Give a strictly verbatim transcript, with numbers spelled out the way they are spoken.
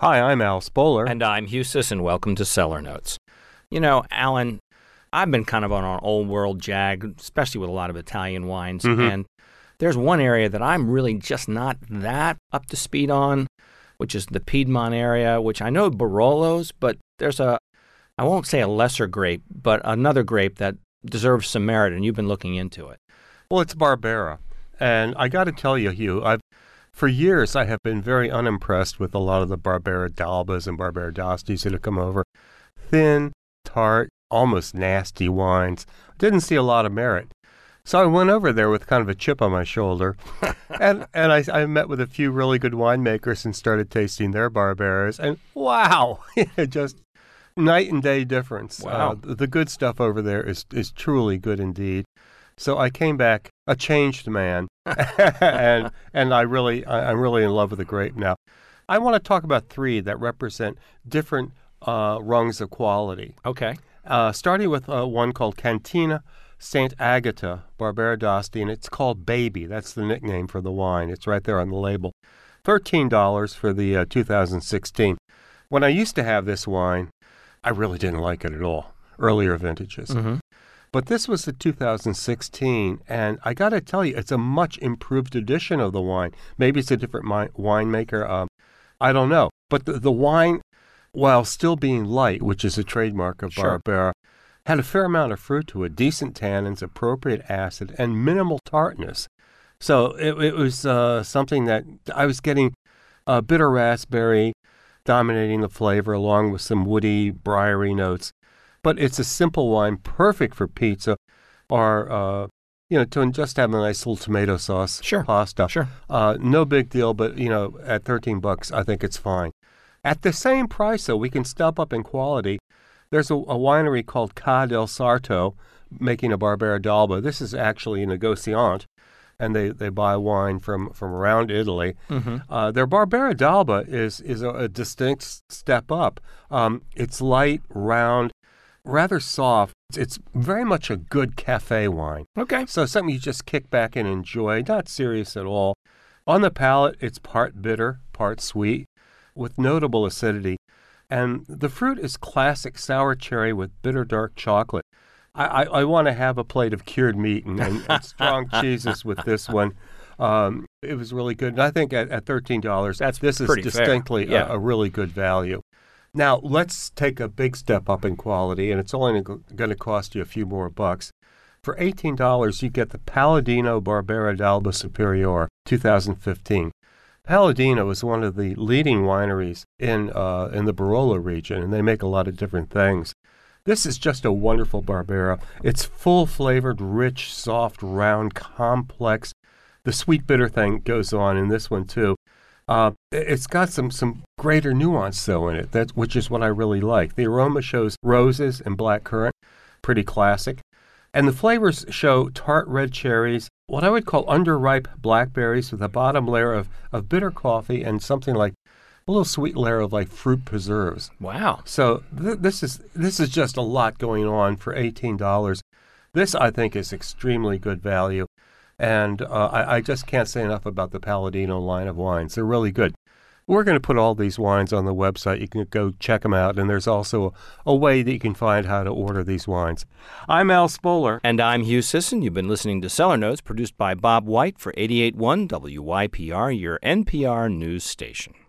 Hi, I'm Al Spoler. And I'm Hugh Sisson. Welcome to Cellar Notes. You know, Alan, I've been kind of on an old world jag, especially with a lot of Italian wines. Mm-hmm. And there's one area that I'm really just not that up to speed on, which is the Piedmont area, which I know Barolos, but there's a, I won't say a lesser grape, but another grape that deserves some merit, and you've been looking into it. Well, it's Barbera. And I got to tell you, Hugh, I've For years, I have been very unimpressed with a lot of the Barbera d'Albas and Barbera d'Astis that have come over. Thin, tart, almost nasty wines. Didn't see a lot of merit. So I went over there with kind of a chip on my shoulder, and and I, I met with a few really good winemakers and started tasting their Barberas, and wow, just night and day difference. Wow. Uh, the good stuff over there is, is truly good indeed. So I came back a changed man, and and I really I, I'm really in love with the grape now. I want to talk about three that represent different uh, rungs of quality. Okay. Uh, starting with uh, one called Cantina Saint Agata Barbera d'Asti, and it's called Baby. That's the nickname for the wine. It's right there on the label. thirteen dollars for the uh, two thousand sixteen. When I used to have this wine, I really didn't like it at all. Earlier vintages. Mm-hmm. But this was the two thousand sixteen, and I got to tell you, it's a much improved edition of the wine. Maybe it's a different mi- winemaker. Um, I don't know. But the, the wine, while still being light, which is a trademark of Sure. Barbera, had a fair amount of fruit to it, decent tannins, appropriate acid, and minimal tartness. So it, it was uh, something that I was getting uh, bitter raspberry dominating the flavor, along with some woody, briary notes. But it's a simple wine, perfect for pizza, or uh, you know, to just have a nice little tomato sauce Sure. pasta. Sure. Uh, no big deal, but you know, at thirteen bucks, I think it's fine. At the same price, though, we can step up in quality. There's a, a winery called Ca del Sarto making a Barbera d'Alba. This is actually a negociant, and they, they buy wine from, from around Italy. Mm-hmm. Uh, their Barbera d'Alba is is a, a distinct step up. Um, it's light, round, rather soft. It's, it's very much a good cafe wine. Okay. So something you just kick back and enjoy, not serious at all. On the palate, it's part bitter, part sweet, with notable acidity. And the fruit is classic sour cherry with bitter dark chocolate. I, I, I want to have a plate of cured meat and, and, and strong cheeses with this one. Um, it was really good. And I think at, at thirteen dollars, That's this is pretty fair. distinctly Yeah. a, a really good value. Now, let's take a big step up in quality, and it's only going to cost you a few more bucks. For eighteen dollars, you get the Palladino Barbera d'Alba Superior two thousand fifteen. Palladino is one of the leading wineries in uh, in the Barolo region, and they make a lot of different things. This is just a wonderful Barbera. It's full-flavored, rich, soft, round, complex. The sweet bitter thing goes on in this one, too. Uh, it's got some, some greater nuance, though, in it, that's, which is what I really like. The aroma shows roses and blackcurrant, pretty classic. And the flavors show tart red cherries, what I would call underripe blackberries with a bottom layer of, of bitter coffee and something like a little sweet layer of like fruit preserves. Wow. So th- this is this is just a lot going on for eighteen dollars. This, I think, is extremely good value. And uh, I, I just can't say enough about the Palladino line of wines. They're really good. We're going to put all these wines on the website. You can go check them out, and there's also a, a way that you can find how to order these wines. I'm Al Spoler. And I'm Hugh Sisson. You've been listening to Cellar Notes, produced by Bob White for eighty-eight point one W Y P R, your N P R news station.